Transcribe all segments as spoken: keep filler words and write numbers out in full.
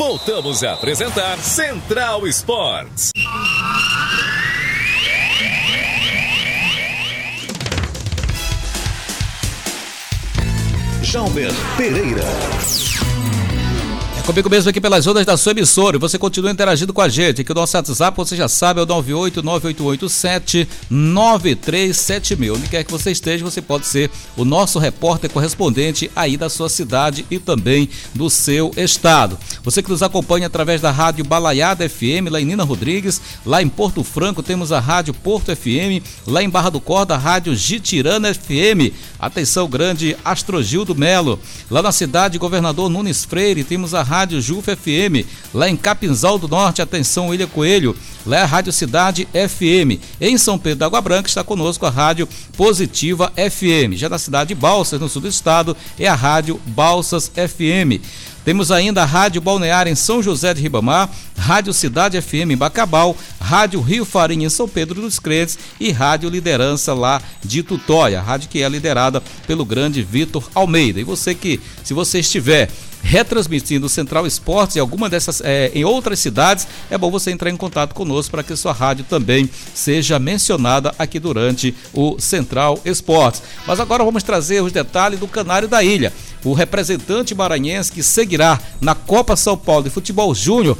Voltamos a apresentar Central Esportes. Jalber Pereira. É comigo mesmo aqui pelas ondas da sua emissora. Você continua interagindo com a gente. Aqui o nosso WhatsApp, você já sabe, é o nove oito nove oito oito sete nove três sete zero. Onde quer que você esteja, você pode ser o nosso repórter correspondente aí da sua cidade e também do seu estado. Você que nos acompanha através da Rádio Balaiada F M, lá em Nina Rodrigues. Lá em Porto Franco temos a Rádio Porto F M. Lá em Barra do Corda, a Rádio Gitirana F M. Atenção grande, Astrogildo Melo. Lá na cidade Governador Nunes Freire temos a Rádio Juf F M, lá em Capinzal do Norte, atenção William Coelho, lá é a Rádio Cidade F M. Em São Pedro da Água Branca está conosco a Rádio Positiva F M. Já na cidade de Balsas, no sul do estado, é a Rádio Balsas F M. Temos ainda a Rádio Balneária em São José de Ribamar, Rádio Cidade F M em Bacabal, Rádio Rio Farinha em São Pedro dos Crentes e Rádio Liderança lá de Tutóia, a rádio que é liderada pelo grande Vitor Almeida. E você que, se você estiver retransmitindo o Central Esportes em alguma dessas, é, em outras cidades, é bom você entrar em contato conosco para que sua rádio também seja mencionada aqui durante o Central Esportes. Mas agora vamos trazer os detalhes do Canário da Ilha, o representante maranhense que seguirá na Copa São Paulo de Futebol Júnior.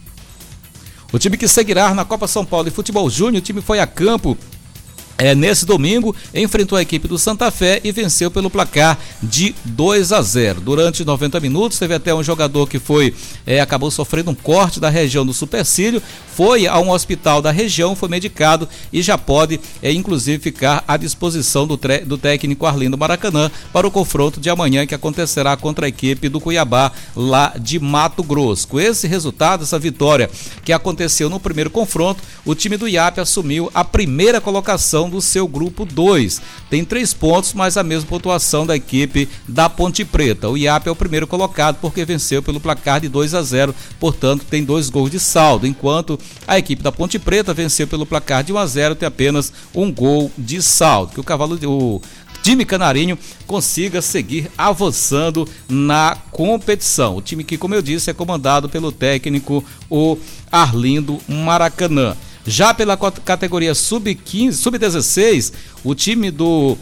O time que seguirá na Copa São Paulo de Futebol Júnior, o time foi a campo É, nesse domingo, enfrentou a equipe do Santa Fé e venceu pelo placar de dois a zero. Durante noventa minutos, teve até um jogador que foi, é, acabou sofrendo um corte da região do supercílio, foi a um hospital da região, foi medicado e já pode, é, inclusive, ficar à disposição do, tre- do técnico Arlindo Maracanã para o confronto de amanhã, que acontecerá contra a equipe do Cuiabá, lá de Mato Grosso. Com esse resultado, essa vitória que aconteceu no primeiro confronto, o time do I A P assumiu a primeira colocação do seu grupo dois. Tem três pontos, mas a mesma pontuação da equipe da Ponte Preta. O I A P é o primeiro colocado porque venceu pelo placar de dois a zero, portanto tem dois gols de saldo, enquanto a equipe da Ponte Preta venceu pelo placar de um a zero, tem apenas um gol de saldo. Que o cavalo de... O... time canarinho consiga seguir avançando na competição. O time que, como eu disse, é comandado pelo técnico o Arlindo Maracanã. Já pela categoria sub quinze, sub dezesseis, o time do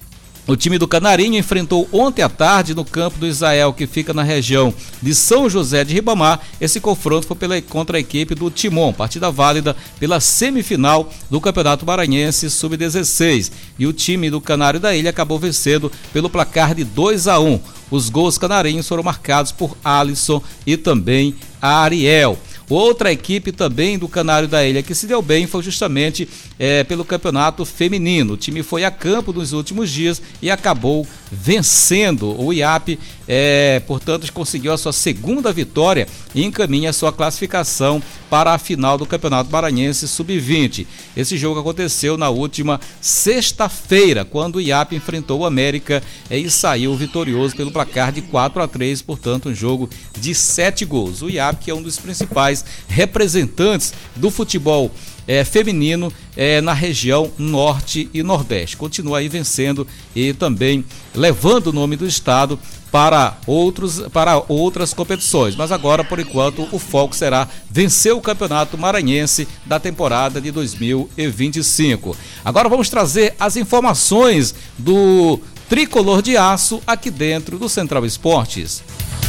O time do Canarinho enfrentou ontem à tarde no campo do Israel, que fica na região de São José de Ribamar. Esse confronto foi pela, contra a equipe do Timon, partida válida pela semifinal do Campeonato Maranhense sub dezesseis. E o time do Canário da Ilha acabou vencendo pelo placar de dois a um. Os gols canarinhos foram marcados por Alisson e também a Ariel. Outra equipe também do Canário da Ilha que se deu bem foi justamente é, pelo campeonato feminino. O time foi a campo nos últimos dias e acabou vencendo o I A P, é, portanto conseguiu a sua segunda vitória e encaminha a sua classificação para a final do Campeonato Maranhense sub vinte. Esse jogo aconteceu na última sexta-feira, quando o I A P enfrentou o América é, e saiu vitorioso pelo placar de quatro a três, portanto um jogo de sete gols. O I A P, que é um dos principais representantes do futebol é, feminino é, na região norte e nordeste, continua aí vencendo e também levando o nome do estado para, outros, para outras competições, mas agora por enquanto o foco será vencer o Campeonato Maranhense da temporada de dois mil e vinte e cinco. Agora vamos trazer as informações do Tricolor de Aço aqui dentro do Central Esportes.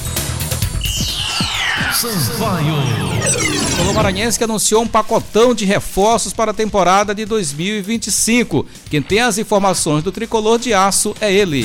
O Tricolor Maranhense que anunciou um pacotão de reforços para a temporada de dois mil e vinte e cinco. Quem tem as informações do Tricolor de Aço é ele.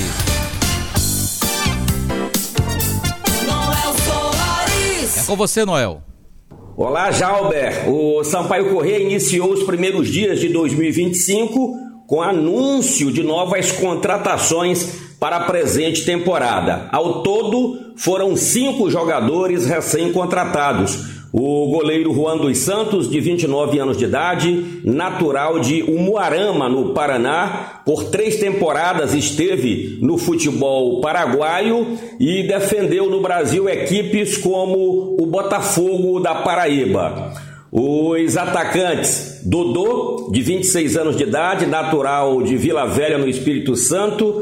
É com você, Noel. Olá, Jalber. O Sampaio Corrêa iniciou os primeiros dias de dois mil e vinte e cinco com anúncio de novas contratações para a presente temporada. Ao todo, foram cinco jogadores recém-contratados. O goleiro Juan dos Santos, de vinte e nove anos de idade, natural de Umuarama, no Paraná, por três temporadas esteve no futebol paraguaio e defendeu no Brasil equipes como o Botafogo da Paraíba. Os atacantes, Dodô, de vinte e seis anos de idade, natural de Vila Velha, no Espírito Santo,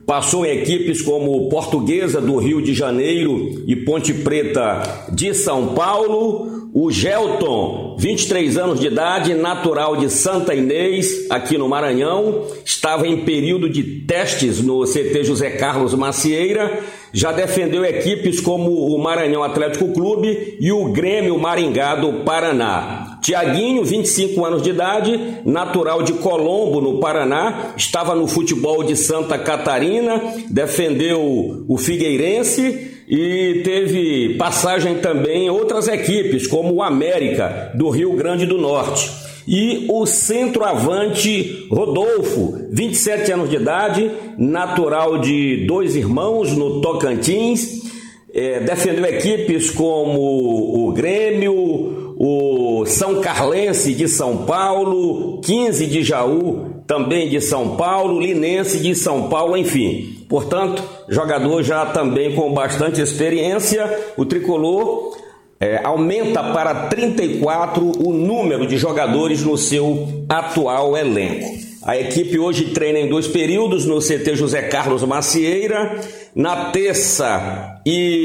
passou em equipes como Portuguesa do Rio de Janeiro e Ponte Preta de São Paulo. O Gelton, vinte e três anos de idade, natural de Santa Inês, aqui no Maranhão, estava em período de testes no C T José Carlos Macieira, já defendeu equipes como o Maranhão Atlético Clube e o Grêmio Maringá do Paraná. Tiaguinho, vinte e cinco anos de idade, natural de Colombo, no Paraná, estava no futebol de Santa Catarina, defendeu o Figueirense e teve passagem também em outras equipes, como o América, do Rio Grande do Norte. E o centroavante Rodolfo, vinte e sete anos de idade, natural de Dois Irmãos, no Tocantins, é, defendeu equipes como o Grêmio, o São Carlense de São Paulo, quinze de Jaú, também de São Paulo, Linense de São Paulo, enfim. Portanto, jogador já também com bastante experiência. O tricolor é, aumenta para trinta e quatro o número de jogadores no seu atual elenco. A equipe hoje treina em dois períodos no C T José Carlos Macieira, na terça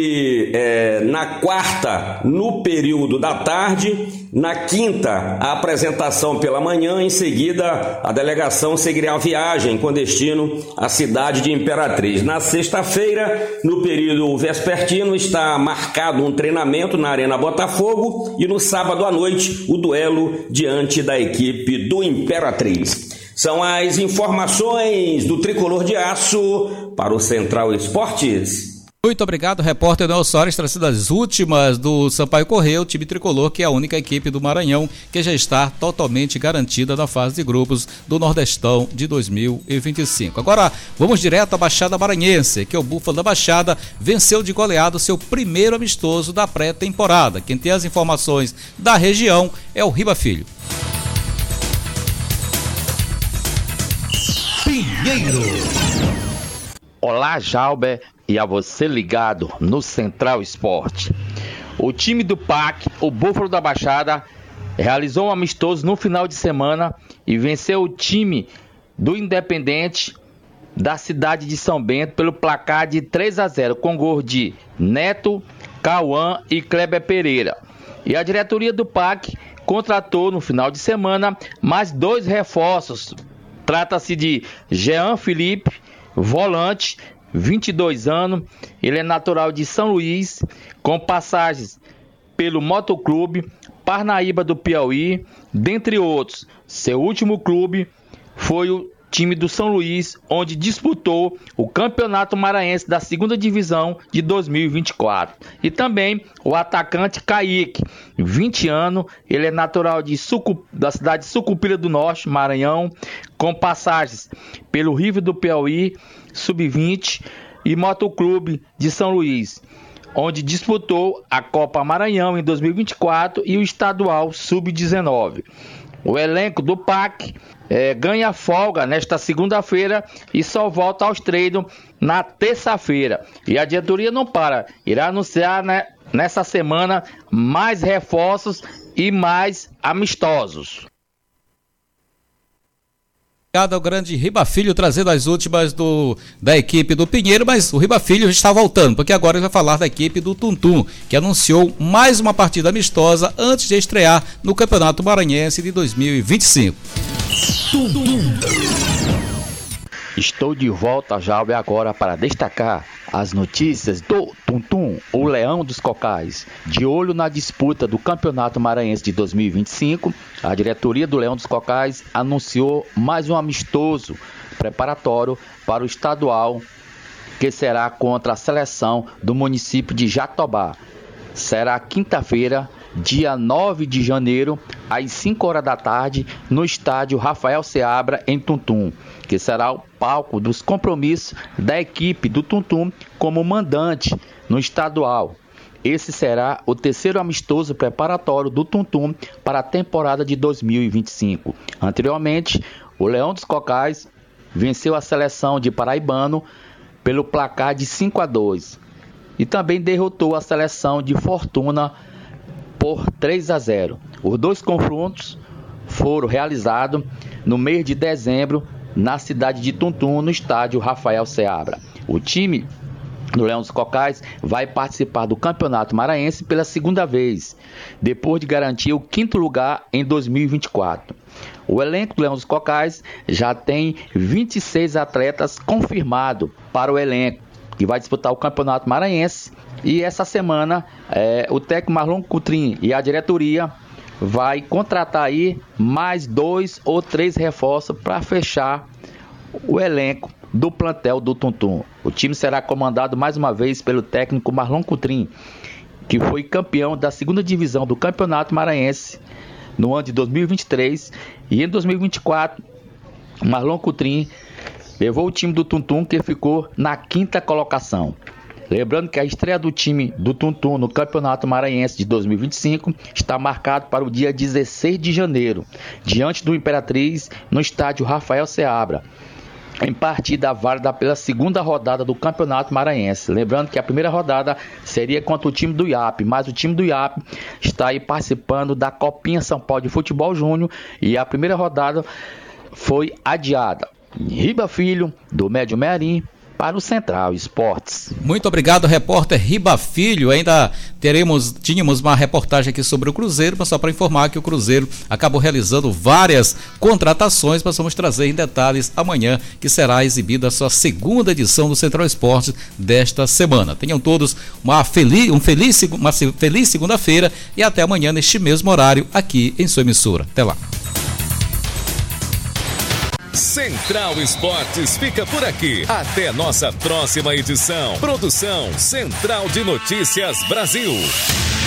e é, na quarta no período da tarde, na quinta a apresentação pela manhã, em seguida a delegação seguirá a viagem com destino à cidade de Imperatriz. Na sexta-feira, no período vespertino, está marcado um treinamento na Arena Botafogo e no sábado à noite o duelo diante da equipe do Imperatriz. São as informações do Tricolor de Aço para o Central Esportes. Muito obrigado, repórter Noel Soares, trazendo as últimas do Sampaio Corrêa, o time tricolor, que é a única equipe do Maranhão que já está totalmente garantida na fase de grupos do Nordestão de dois mil e vinte e cinco. Agora, vamos direto à Baixada Maranhense, que é o Búfalo da Baixada venceu de goleado seu primeiro amistoso da pré-temporada. Quem tem as informações da região é o Riba Filho. Pinheiro. Olá, Jalber, e a você ligado no Central Esporte. O time do P A C, o Búfalo da Baixada, realizou um amistoso no final de semana e venceu o time do Independente da cidade de São Bento pelo placar de três a zero, com gol de Neto, Cauã e Kleber Pereira. E a diretoria do P A C contratou no final de semana mais dois reforços. Trata-se de Jean Felipe, volante, vinte e dois anos, ele é natural de São Luís, com passagens pelo Motoclube, Parnaíba do Piauí, dentre outros. Seu último clube foi o time do São Luís, onde disputou o Campeonato Maranhense da segunda Divisão de dois mil e vinte e quatro. E também o atacante Kaique, vinte anos, ele é natural de Sucu, da cidade de Sucupira do Norte, Maranhão, com passagens pelo River do Piauí, sub vinte e Motoclube de São Luís, onde disputou a Copa Maranhão em dois mil e vinte e quatro e o estadual sub dezenove. O elenco do P A C é, ganha folga nesta segunda-feira e só volta aos treinos na terça-feira. E a diretoria não para, irá anunciar, né, nessa semana mais reforços e mais amistosos. Obrigado ao grande Riba Filho, trazendo as últimas do, da equipe do Pinheiro, mas o Riba Filho está voltando, porque agora ele vai falar da equipe do Tuntum, que anunciou mais uma partida amistosa antes de estrear no Campeonato Maranhense de dois mil e vinte e cinco. Estou de volta, Jalber, agora para destacar as notícias do Tuntum, o Leão dos Cocais. De olho na disputa do Campeonato Maranhense de dois mil e vinte e cinco, a diretoria do Leão dos Cocais anunciou mais um amistoso preparatório para o estadual, que será contra a seleção do município de Jatobá. Será quinta-feira, dia nove de janeiro, às cinco horas da tarde, no estádio Rafael Seabra, em Tuntum, que será o palco dos compromissos da equipe do Tuntum como mandante no estadual. Esse será o terceiro amistoso preparatório do Tuntum para a temporada de dois mil e vinte e cinco. Anteriormente, o Leão dos Cocais venceu a seleção de Paraibano pelo placar de cinco a dois e também derrotou a seleção de Fortuna por três a zero. Os dois confrontos foram realizados no mês de dezembro na cidade de Tuntum, no estádio Rafael Seabra. O time do Leão dos Cocais vai participar do Campeonato Maranhense pela segunda vez, depois de garantir o quinto lugar em dois mil e vinte e quatro. O elenco do Leão dos Cocais já tem vinte e seis atletas confirmados para o elenco, que vai disputar o Campeonato Maranhense. E essa semana é, o técnico Marlon Coutrin e a diretoria vai contratar aí mais dois ou três reforços para fechar o elenco do plantel do Tuntum. O time será comandado mais uma vez pelo técnico Marlon Coutrin, que foi campeão da segunda divisão do Campeonato Maranhense no ano de dois mil e vinte e três, e em dois mil e vinte e quatro Marlon Coutrin levou o time do Tuntum, que ficou na quinta colocação. Lembrando que a estreia do time do Tuntum no Campeonato Maranhense de dois mil e vinte e cinco está marcado para o dia dezesseis de janeiro, diante do Imperatriz, no estádio Rafael Seabra, em partida válida pela segunda rodada do Campeonato Maranhense. Lembrando que a primeira rodada seria contra o time do I A P, mas o time do I A P está aí participando da Copinha São Paulo de Futebol Júnior e a primeira rodada foi adiada. Riba Filho, do Médio Mearim, para o Central Esportes. Muito obrigado, repórter Riba Filho. Ainda teremos, tínhamos uma reportagem aqui sobre o Cruzeiro, mas só para informar que o Cruzeiro acabou realizando várias contratações. Nós vamos trazer em detalhes amanhã, que será exibida a sua segunda edição do Central Esportes desta semana. Tenham todos uma feliz, um feliz, uma feliz segunda-feira e até amanhã neste mesmo horário aqui em sua emissora. Até lá. Central Esportes fica por aqui. Até nossa próxima edição. Produção Central de Notícias Brasil.